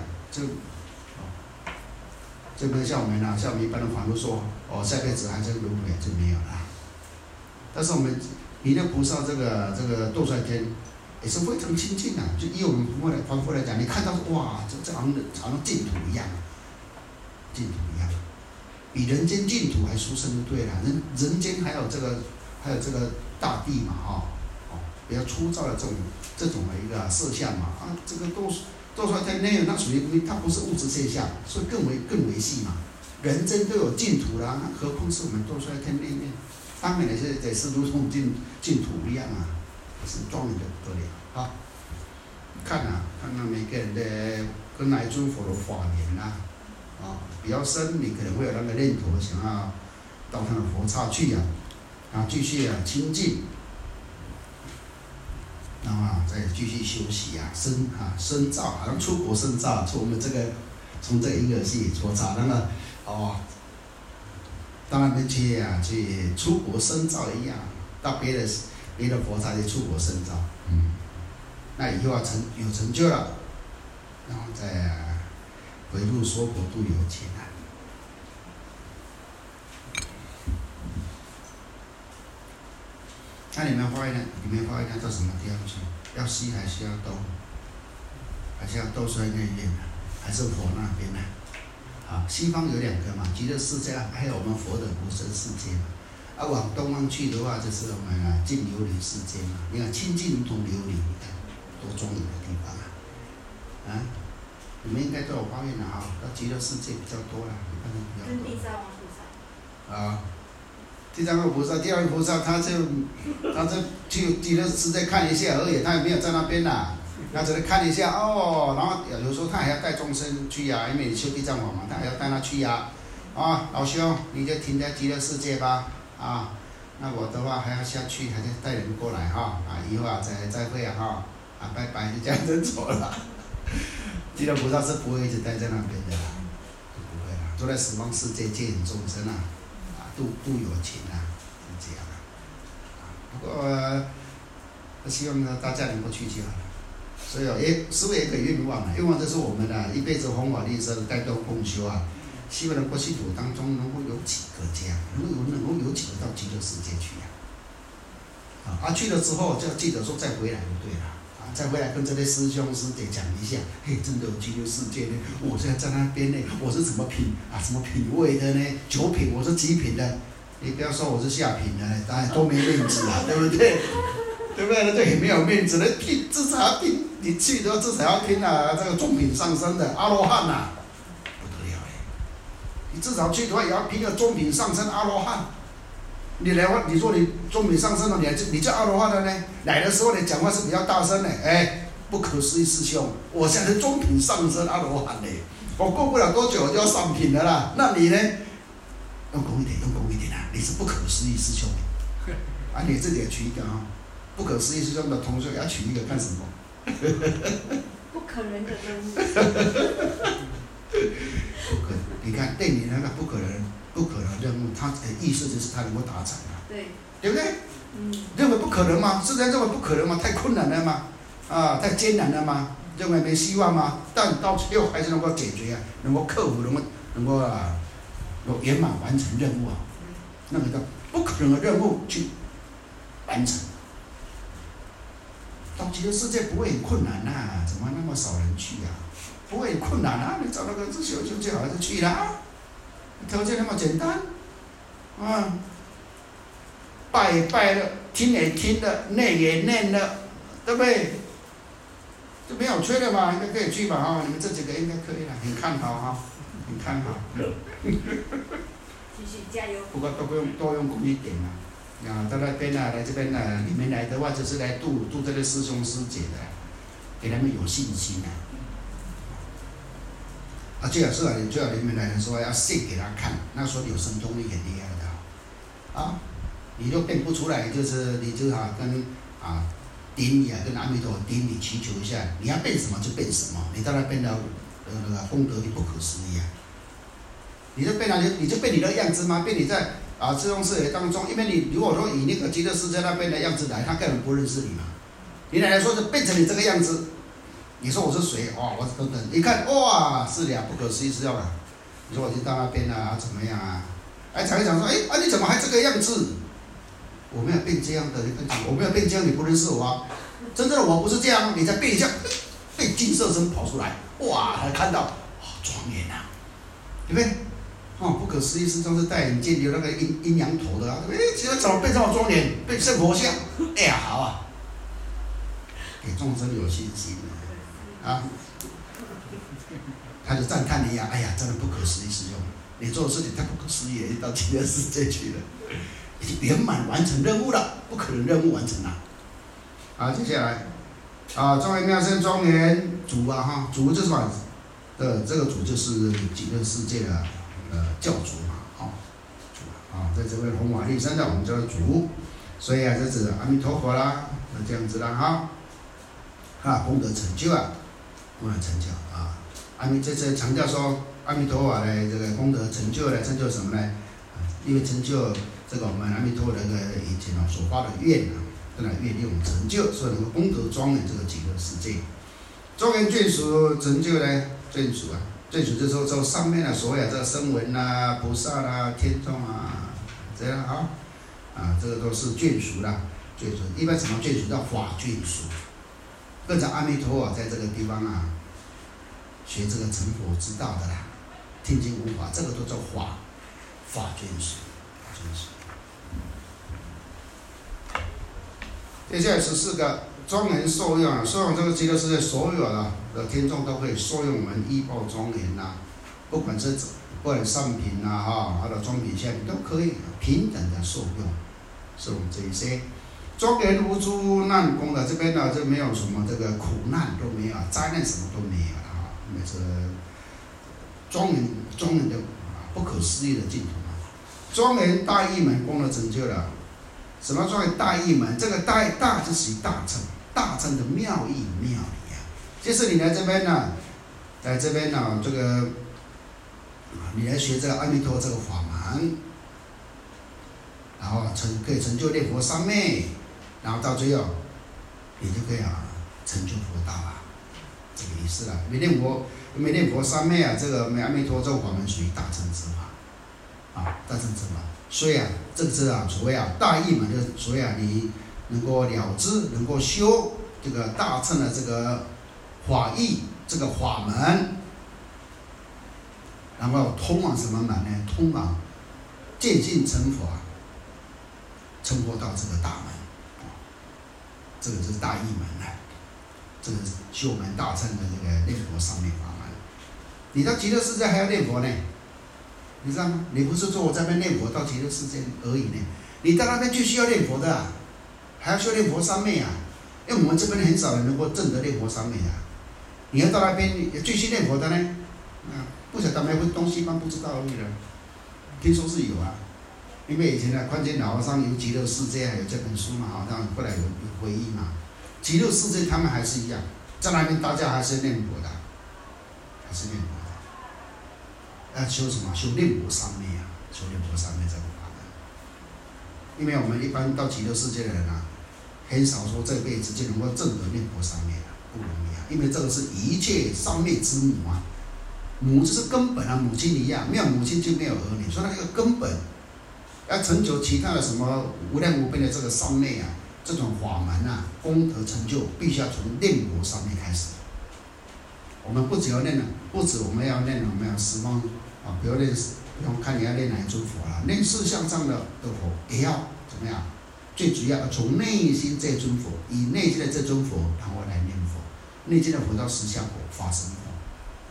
这不像我们像我们一般的凡夫说，下辈子还是轮回就没有了。但是我们弥勒菩萨这个斗率天也是非常亲近的，就以我们凡夫来讲，你看到哇，这好像净土一样，净土一样，比人间净土还殊胜就对了。人间还有这个大地嘛，比较粗糙的这种的一个色相嘛，这个斗率天没有，那属于它不是物质现象，所以更为细嘛。人间都有净土啦，那何况是我们斗率天里面，当然也是如同净土一样啊，是庄严的不得了啊！看每个人的跟哪一尊佛的法缘比较深，你可能会有那个念头，想要到他的佛刹去继续亲近。然后再继续休息深造，好像出国深造，从这个婴儿系佛刹那个当然跟去出国深造一样，到别的佛刹去出国深造，那以后有成就了，然后再回入娑婆度有情啊。那你们发现到什么地方去？要西还是要东？还是要斗率那边呢？还是佛那边呢？西方有2个嘛，极乐世界，还有我们佛的无生世界嘛。往东方去的话，就是我们净琉璃世界嘛。你看清净如同琉璃，你看多庄严的地方啊！你们应该都有发现了到极乐世界比较多了，比较多。 跟地藏王菩萨。 地藏王菩萨，地藏王菩萨，他就去极乐世界看一下而已，他也没有在那边啦，他只是看一下然后有时候他还要带众生去因为你修地藏王嘛，他还要带他去老兄，你就停在极乐世界吧，那我的话还要下去，还得带人过来以后再会拜拜，就这样子走了。地藏菩萨是不会一直待在那边的啦，不会啦，都在十方世界接引众生度有情是这样不过希望大家能够去就好了。所以师父也可以愿望愿望就是我们一辈子弘法利生，带动共修希望能够净土当中能够有几个这样，能够有几个到极乐世界去去了之后就要记得说再回来就对了。再回来跟这些师兄师姐讲一下，真的有极乐世界呢！我现在在那边呢，我是什么品味的呢？9品，我是几品的？你不要说我是下品的，当然多没面子对不对？对不对？那就很没有面子的，至少要拼，你去的至少要拼这个中品上升的阿罗汉不得了你至少去的话也要拼个中品上升阿罗汉。你说你中品上升了，你叫阿罗汉了呢？来的时候你讲话是比较大声的，不可思议师兄，我现在是中品上升阿罗汉我过不了多久我就要上品了啦。那你呢？用功一点你是不可思议师兄你自己也取一个不可思议师兄的同学也要取一个干什么？ 不可能的任务。 你看对你那个不可能任务，他的意思就是他能够达成对不对？认为不可能吗？世界认为不可能吗？太困难了吗？太艰难了吗？认为没希望吗？但到最后还是能够解决能够克服，能够圆满完成任务那个叫不可能的任务去完成。到极乐世界不会很困难怎么那么少人去不会很困难你找那个自修就好就去了条件那么简单拜也拜了，听也听了，念也念了，对不对？就没有缺的嘛，应该可以去吧你们这几个应该可以了，很看好很看好。 继续加油。 不过多用功一点啊。到那边啊，来这边啊，你们来的话就是来度这个师兄师姐的，给他们有信心最好是最好你们来的时候要现给他看，那时候有神通力很厉害的你就变不出来，你就跟顶礼跟阿弥陀顶礼祈求一下，你要变什么就变什么，你到那边的那个功德力不可思议你就变了，你就变你的样子吗？变你在自宗世界当中，因为你如果说以那个极乐世界那边的样子来，他根本不认识你嘛。你来说就变成你这个样子，你说我是谁？我是等等，一看哇，是的，不可思议是要的。你说我就到那边怎么样才会讲说，你怎么还这个样子？我没有变这样的，我没有变这样，你不认识我真正的我不是这样，你才变一下，被金色身跑出来，哇，才看到，庄严对不对？不可思议，是都是戴眼镜，有那个阴阳头的结果怎么变这么庄严，变圣佛像？好给众生有信心他就赞叹你真的不可思议是用，你做的事情太不可思议了，你到极乐世界去了，已经圆满完成任务了，不可能任务完成了。接下来庄严妙胜庄严主主就是什么的？这个主就是极乐世界的教主在这边弘法利生的我们叫主，所以这指阿弥陀佛啦，这样子啦功德成就功德成就这次强调说阿弥陀佛的这个功德成就来成就什么呢？因为成就这个我们阿弥陀佛的以前所发的愿这个愿力我们成就，所以能够功德庄严这个极乐世界。庄严眷属成就呢？眷属就是说上面所谓这个声闻菩萨天众这样这个都是眷属啦。眷属一般什么眷属叫法眷属，跟着阿弥陀佛在这个地方学这个成佛之道的听经闻法，这个都叫法眷属。接下来14个庄严受用受用这个极乐世界所有的天众都可以受用我们依报庄严不管上品或者中品下品都可以平等的受用这一些。庄严无诸难功的这边就没有什么这个苦难都没有，灾难什么都没有那是庄严的不可思议的净土庄严大义门功德成就了。什么庄严大义门？这个大就是大乘，大乘的妙义妙理就是你来这边在这边这个你来学这个阿弥陀这个法门，然后可以成就念佛三昧，然后到最后你就可以成就佛道这个意思了。因为念佛三昧这个阿弥陀这个法门属于大乘之法大乘之法。所以这个是所谓大义门，就是所谓你能够了知，能够修这个大乘的这个法义这个法门，然后通往什么门呢？通往见性成佛成佛到这个大门这个就是大义门这个是修门大乘的这个念佛三昧法门。你到极乐世界还要念佛呢？你知道吗？你不是说我在那边念佛到极乐世界而已呢？你到那边就需要念佛的还要修念佛三昧因为我们这边很少人能够证得念佛三昧你要到那边继续念佛的呢？不晓得没会东西方不知道而已了。听说是有因为以前宽肩老和尚有极乐世界有这本书好像后来有回忆极乐世界他们还是一样，在那边大家还是念佛的，还是念佛。修什么？修念佛三昧修念佛三昧这个法门。因为我们一般到极乐世界的人很少说这辈子就能够证得念佛三昧不容易因为这个是一切三昧之母母就是根本母亲一样，没有母亲就没有儿女，所以那个根本要成就其他的什么无量无边的这个三昧这种法门功德成就，必须要从念佛三昧开始。我们不只要念我们要念我们要十方不要看你要念哪一尊佛念事相上的佛也要怎么样？最主要从内心这尊佛，以内心的这尊佛，然后来念佛。内心的佛叫实相佛、法身佛。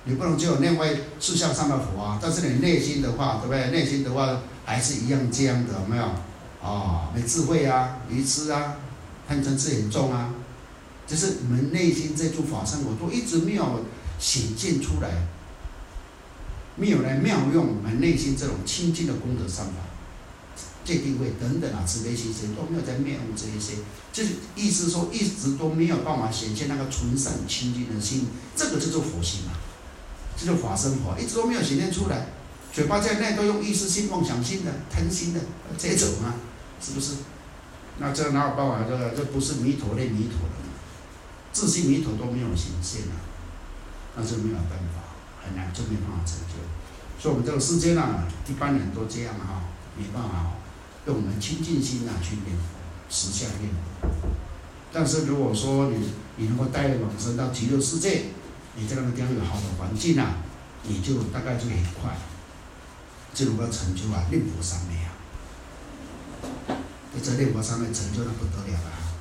你不能只有内外四相上的佛啊，但是你内心的话，对不对？内心的话还是一样这样的，有没有？没智慧啊，愚痴啊，贪嗔痴很重啊，就是你们内心这诸法生活都一直没有显现出来，没有来妙用我们内心这种清净的功德三法。戒定慧等等啊，慈悲心都没有在妙用这一些，就是意思说一直都没有办法显现那个纯善清净的心，这个就是佛心嘛，这就是法身佛，一直都没有显现出来，嘴巴在内都用意识心、妄想心的、贪心的这种啊，是不是？那这哪有办法？这不是弥陀类弥陀的嘛，自性弥陀都没有显现啊，那就没有办法，很难就没办法成就。所以我们这个世间啊，一般人都这样啊，没办法。用我们清净心去念佛，实相念佛。但是如果说你能够带往生到极乐世界，你在那个地方有好的环境啊，你就大概就很快就能够成就念佛三昧啊。这念佛三昧成就的不得了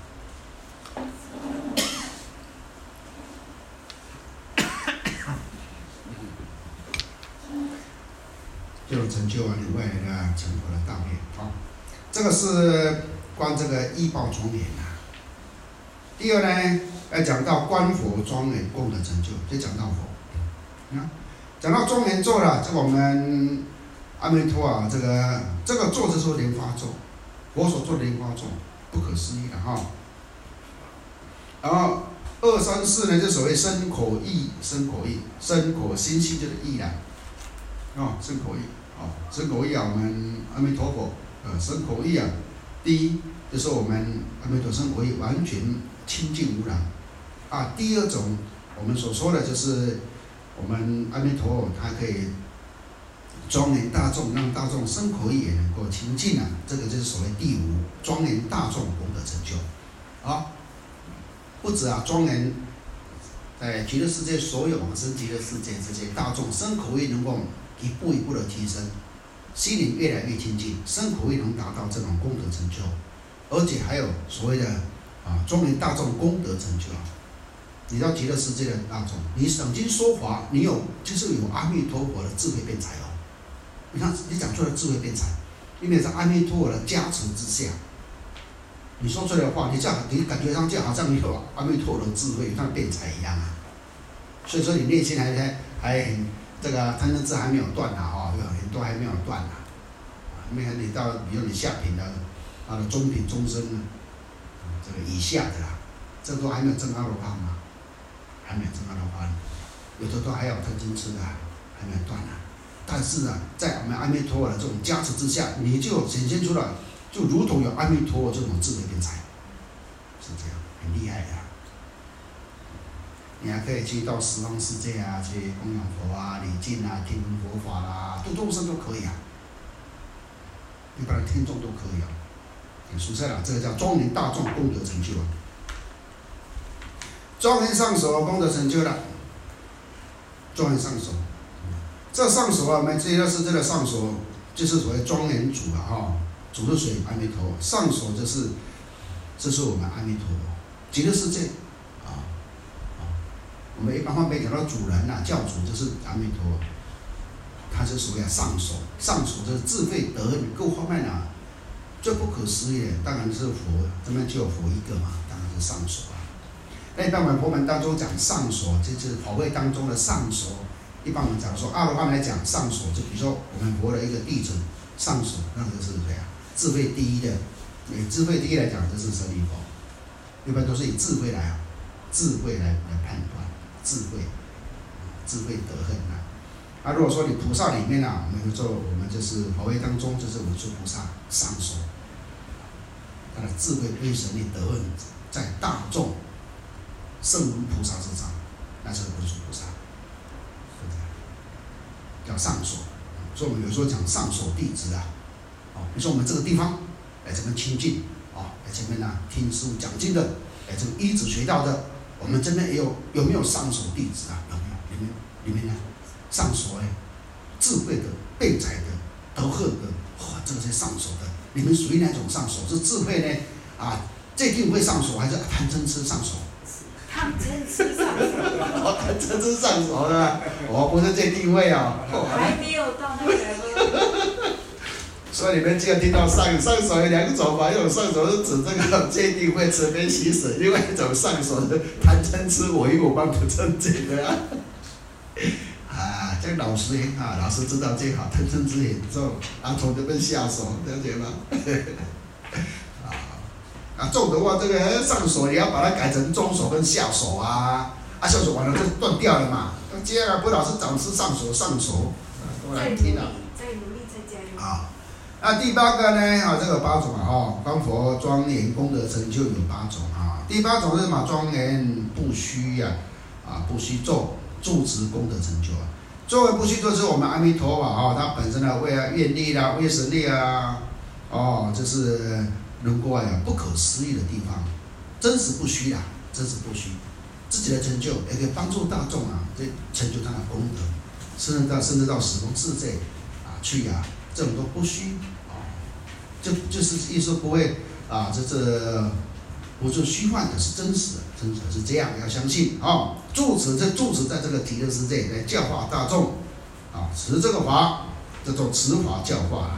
就成就你未来的成佛的道业。好，这个是观这个依报庄严啊。第二呢，要讲到观佛庄严功德成就，就讲到佛。讲到庄严咒了，这个我们阿弥陀啊，这个咒就是莲花咒，佛所做的莲花咒，不可思议的哈。然后2、3、4呢，就所谓身口意，身口心性就是意啦。身口意。身口意啊，我们阿弥陀佛，身口意啊，第一就是我们阿弥陀身口意完全清净无染啊。第二种我们所说的就是我们阿弥陀佛，它可以庄严大众，让大众身口意也能够清净啊。这个就是所谓第5庄严大众功德成就啊。不止啊，庄严在极乐世界所有往生极乐世界这些大众身口意能够一步一步的提升，心灵越来越清净，身口意能达到这种功德成就，而且还有所谓的庄严大众功德成就。你到极乐世界的大众，你讲经说法，你就是有阿弥陀佛的智慧辩才哦。你看你讲出来的智慧辩才，因为在阿弥陀佛的加持之下，你说出来的话，你感觉上就好像你有阿弥陀佛的智慧，像辩才一样啊。所以说你内心还很。这个贪嗔痴还没有断有很多还没有断没有你到，比如你下品的中品中生这个以下的啦，这都还没有证阿罗汉嘛，还没有证阿罗汉，有的都还有贪嗔痴的，还没有断但是在我们阿弥陀佛的这种加持之下，你就显现出来，就如同有阿弥陀佛这种智慧辩才，是这样，很厉害的。你还可以去到十方世界去供养佛礼敬听佛法啦，度众生都可以一般的听众都可以很殊胜这个叫庄严大众功德成就庄严上首功德成就了，庄严上首，这上首我们极乐世界的上首就是所谓庄严主主是谁？阿弥陀佛，上首这是我们阿弥陀佛，极乐世界。我们一般方面讲到主人教主就是阿弥陀佛，他是属于上首，上首就是智慧德行各方面最不可思议的，当然是佛，这边就有佛一个嘛，当然是上首那一般我们佛门当中讲上首，就是法会当中的上首。一般我们讲说阿罗汉来讲上首，就比如说我们佛的一个弟子上首，那个是谁智慧第一的，以智慧第一来讲就是舍利佛，一般都是以智慧来判断。智慧德行如果说你菩萨里面我们就是法会当中就是文殊菩萨上首，他的智慧威神力德行在大众圣闻菩萨之上，那是文殊菩萨，叫上首。所以我们有时候讲上首弟子比如说我们这个地方来这边亲近来这边听师父讲经的，来这个依止学道的。我们这边有没有上首弟子有没有？里面上首智慧的、辩才的、德行的，这个是上首的。你们属于哪种上首？是智慧呢？这定会上首还是贪嗔痴上首？ 贪嗔痴上手。 贪嗔痴上手的，不是这定位啊。 还没有到那个 level。 所以你们既然听到上手有两种嘛，一种上手是指这个戒定慧慈悲喜舍，另外一种上手是贪嗔痴我欲我慢不正见的啊。这样老师很好，老师知道最好，贪嗔痴严重，然后从这边下手，了解吗？重的话，这个上手你要把它改成中手跟下手啊，下手完了就断掉了嘛。接下来不老是掌是上手，都来听了。 再努力，再加油。 那第8个呢？这个8种观佛庄严功德成就有8种第8种是什么？庄严不虚不虚咒住持功德成就作为不虚咒，就是我们阿弥陀佛它本身为愿力啦、为神力就是能够不可思议的地方，真实不虚真实不虚，自己的成就也可以帮助大众这成就他的功德，甚至到时空世界去这种都不虚就是意思不会这不是虚幻的，是真实的，真实的是这样，要相信住持在这个极乐世界来教化大众持这个法叫做持法教化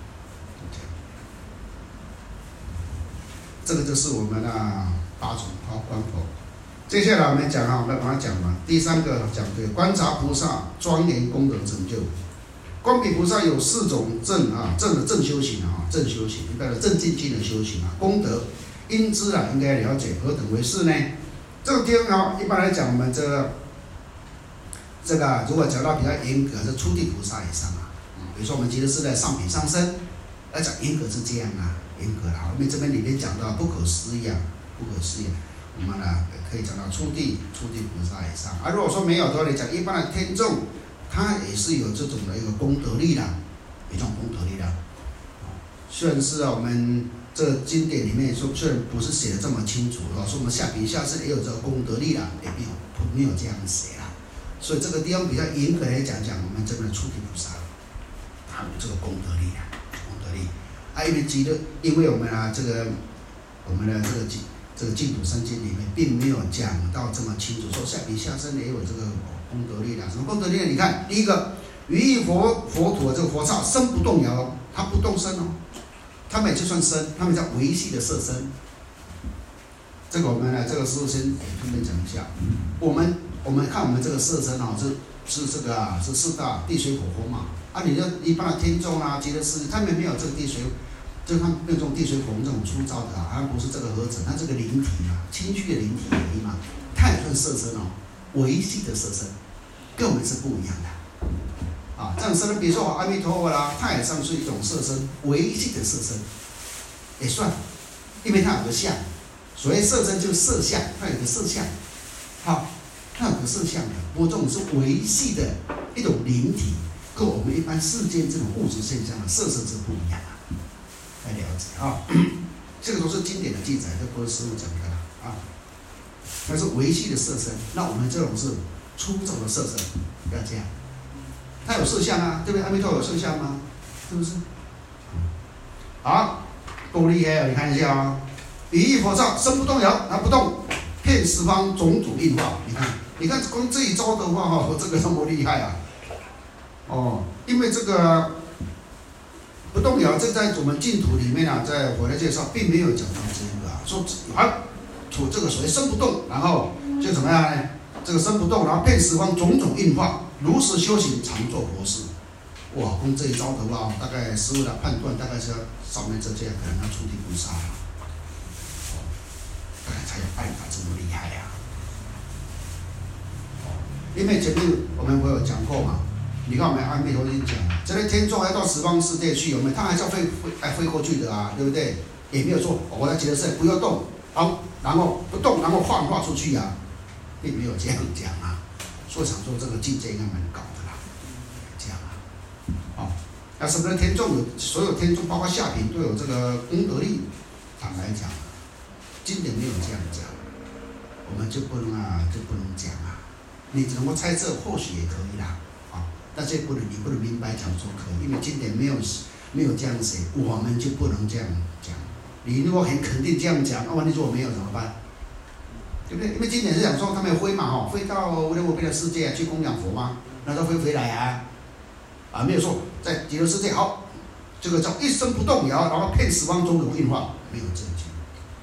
这个就是我们的8种观佛。接下来我们讲我们把它讲完。第3个讲的观察菩萨庄严功德成就。观比菩萨有4种正修行正修行，一般的正精进的修行功德因之应该了解何等为是呢？这个地方一般来讲，我们这个如果讲到比较严格，是初地菩萨以上比如说我们极乐世界上品上身，来讲严格是这样严格因为这边里面讲到不可思议不可思议，我们可以讲到初地菩萨以上如果说没有的话，你讲一般的天众，他也是有这种的一个功德力一种功德力虽然是我们这个经典里面说，虽然不是写的这么清楚说我们下品下生也有这个功德力也没有这样写所以这个地方比较严格来讲我们这边的初地菩萨，他有这个功德力因为我们我们的这个净土三经里面并没有讲到这么清楚，说下品下生也有这个功德力什么功德力你看，第一个，于意佛土的这个佛刹身不动摇它不动身他们也就算身，他们叫维系的色身。这个我们这个师父先顺便讲一下。我们看我们这个色身是这个是4大地水火风嘛你就一般的天众极乐世界，他们没有这个地水，就他们没有这种地水火风这种粗糙的他不是这个合成，它这个灵体轻虚的灵体而已嘛，它也算色身维系的色身，跟我们是不一样的。这种色身，比如说阿弥陀佛它也算是一种色身，维系的色身，也算，因为它有个相，所谓色身就是色相，它有个色相，它有个色相的，不过这种是维系的一种灵体，跟我们一般世间这种物质现象的色身是不一样来了解这个都是经典的记载，这不是师父讲的它是维系的色身，那我们这种是粗糙的色身，不要这样。它有色相对不对？阿弥陀有色相吗？是不是？多厉害你看一下于意佛刹身不动摇，它不动，遍十方种种应化。你看光这一招的话这个这么厉害因为这个不动摇，这在我们净土里面在佛的介绍并没有讲到这个说处这个所谓身不动，然后就怎么样呢？这个身不动，然后遍十方种种应化，如实修行，常做佛事。光这一招的话，大概师父的判断大概是要上面这样，可能要初地菩萨大概才有办法这么厉害因为前面我们有讲过嘛，你看我们阿弥陀经讲，这个天众要到十方世界去，有没有？他还是要飞过去的对不对？也没有说我在极乐世界不要动，然后不动，然后幻化出去并没有这样讲所以想说这个境界应该蛮高的这样那什么的天众所有天众包括下品都有这个功德力，坦白讲经典没有这样讲，我们就不能讲你只能够猜测，或许也可以但是你不能明白讲说可以，因为经典没有这样写，我们就不能这样讲。你如果很肯定这样讲，万一如果没有怎么办？ 对不对？因为经典是讲说他们飞嘛哈，飞到无量无边的世界去供养佛嘛，然后飞回来啊，没有说在极乐世界好，这个叫一生不动摇，然后骗十方中有运化，没有证据。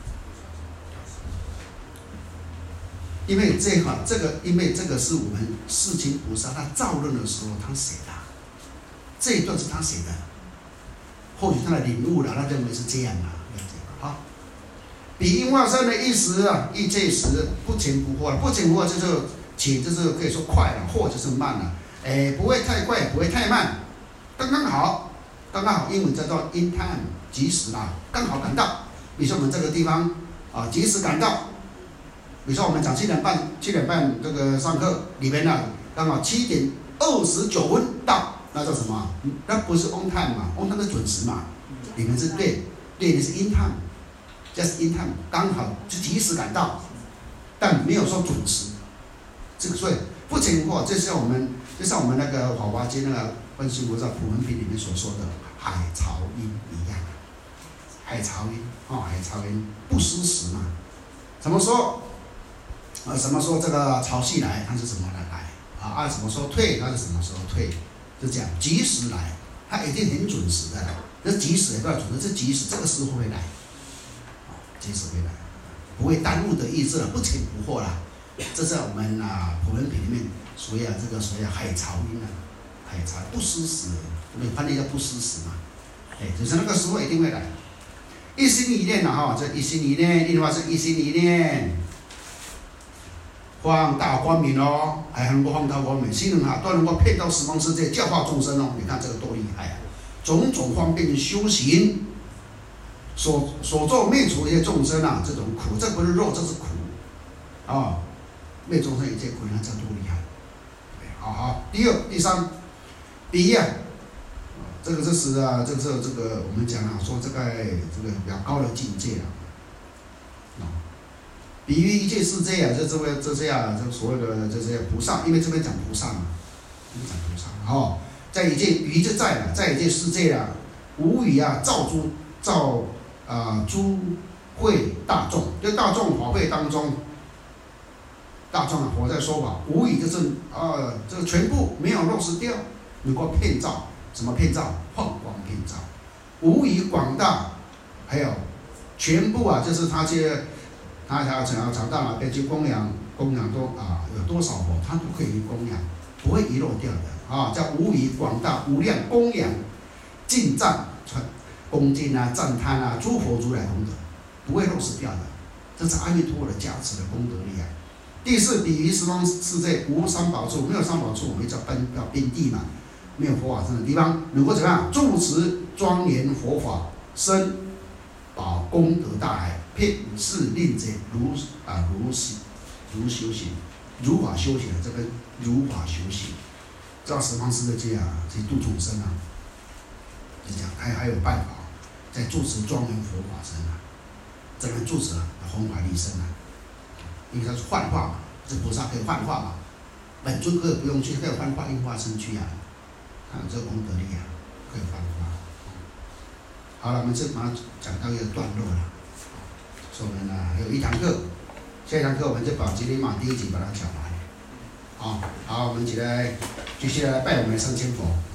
因为这个是我们世亲菩萨他造论的时候他写的，这一段是他写的，或许他的领悟了，他认为是这样啊，了解吧？好。比因化身的一时啊，一这时不前不后，不前不后就是且就是可以说快了，或者是慢了，不会太快，不会太慢，刚刚好，刚刚好，英文叫做 in time， 及时啦，刚好赶到。比如说我们这个地方啊，及时赶到。比如说我们讲7点半这个上课，里面呢刚好7点29分到，那叫什么？那不是 on time 嘛 ，on time 是准时嘛，里面是对，你是 in time。just in time， 刚好就及时赶到，但没有说准时。这个所以不前不后，就像我们那个《法华经》那个观世音菩萨普门品里面所说的海潮音一样，海潮音不失时嘛。什么时候这个潮汐来，它是什么来啊？什么时候退，它是什么时候退，就这样及时来，它一定很准时的来。这及时也不要准时，这及时这个时候会来。及时回来，不会耽误的意思了，不前不后啦。这在我们普门品里面所谓这个所谓海潮音啊，海潮不失时，我们翻译叫不失时嘛。就是那个时候一定会来。一心一念哈，这一心一念，另外是一心一念，放大光明哦，还能够放大光明，心能都能够骗到十方世界教化众生哦。你看这个多厉害啊！种种方便修行。所做灭除一切众生啊，这种苦，这不是肉，这是苦啊！灭众生一切苦，那这多厉害！好，第三，比啊，这个是啊，这个我们讲啊，说这个比较高的境界啊，比喻一切世界啊，这所谓的这些菩萨，因为这边讲菩萨嘛，讲菩萨哦，在一切于就在一切世界啊，无语啊，造诸会大众，在大众法会当中，大众啊，佛在说法，无语就是这个全部没有落实掉，能够遍照，什么遍照？放光遍照，无语广大，还有全部啊，就是他想到哪边去供养都有多少佛，他都可以供养，不会遗漏掉的啊，叫无语广大无量供养尽赞恭敬啊、赞叹啊，诸佛如来功德，不会漏失掉的。这是阿弥陀佛的加持的功德力量。第四，比于十方世界无三宝处，没有三宝处，我们叫边地嘛，没有佛法僧的地方，能够怎么样？住持庄严佛法，生宝功德大海，遍是令者如修行，如法修行的这个如法修行，知道十方世界啊，去度众生啊，就这样，还有办法。在住持庄严佛法身啊，这边住持弘法利生啊，因为它是幻化嘛，这菩萨可以幻化嘛，本尊可以不用去，可以幻化应化身躯啊，它有这个功德力啊，可以幻化。好了，我们这马上讲到一个段落了，所以我们还有一堂课，下一堂课我们就把吉林马第1集把它讲完。好，我们一起来继续来拜我们的圣千佛。